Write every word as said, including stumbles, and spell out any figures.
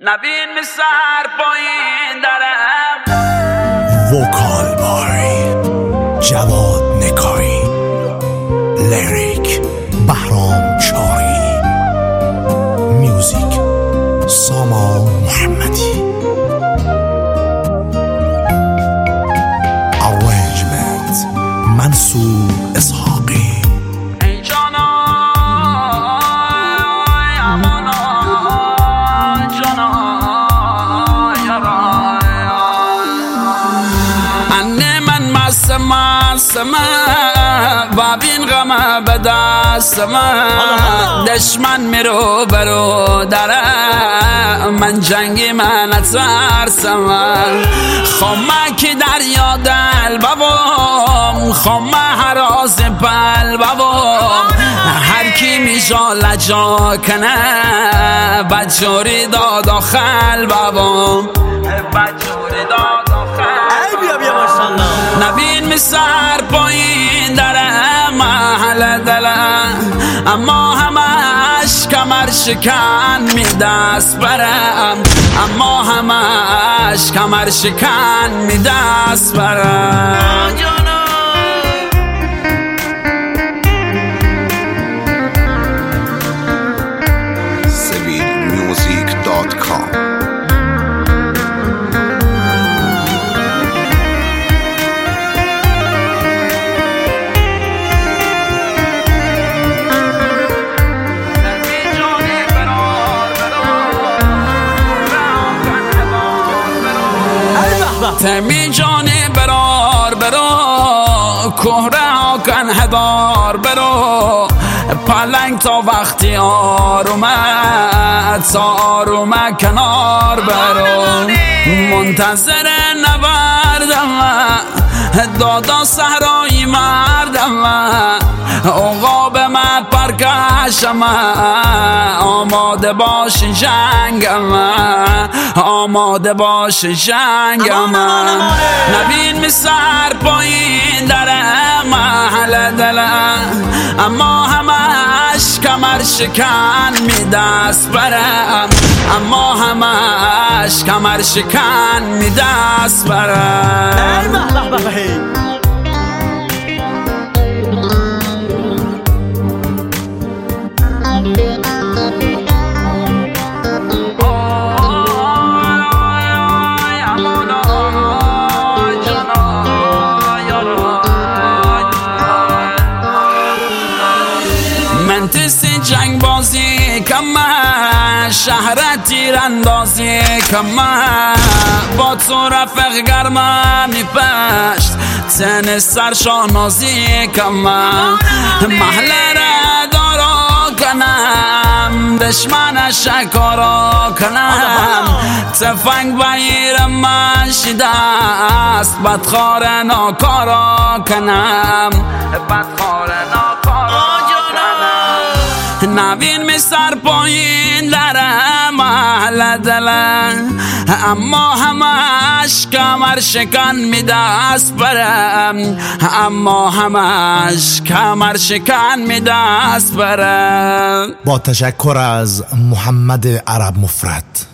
نبین سر پایین درم وکال باری جواد نکایی، لیریک بهرام چاری، میوزیک سامان محمدی، ارنجمنت منصور اسحاقی. ای جانا امانا جانا یارا انه من مست مست و بین غم به دست من، دشمن میرو برو دره من، جنگی من اترسم، خمکی دریا دل بابام، خمه هراز پل بابام، هر کی میجا لجا کنه بجوری داد آخل بابام، بجوری داد آخل. ای بیا بیا ماشاءالله. نبین می سر پایین دره محل دله، اما همش کمر شکن می دست برم، اما همش کمر شکن می دست برم. سبیل میوزیک دات کام. تمی جانی برار برو، کهره ها کن هدار برو، پلنگ تا وقتی آرومه تا آرومه کنار برو، منتظر نبردم دادا صحرایی مردم، عقاب من پرکشم، آماده باش جنگم، آماده باش جنگم. نبین می سر پایین دره محل دله، اما همش کمر شکن می دست برم، اما همش کمر شکن می دست برم. من تسی جنگ بازی کمه، شهر تیر اندازی کمه، با تو رفق گرمه میپشت تن سرشانازی کمه، محل را دارا کنم دشمن شکارا کنم، تفنگ بگیر من شده است بدخار ناکارا کنم، بدخار ناکارا. نبین می سر پایین دره محل دله، اما همش کمر شکن می دست برم، اما همش کمر شکن می دست برم. با تشکر از محمد عرب مفرد.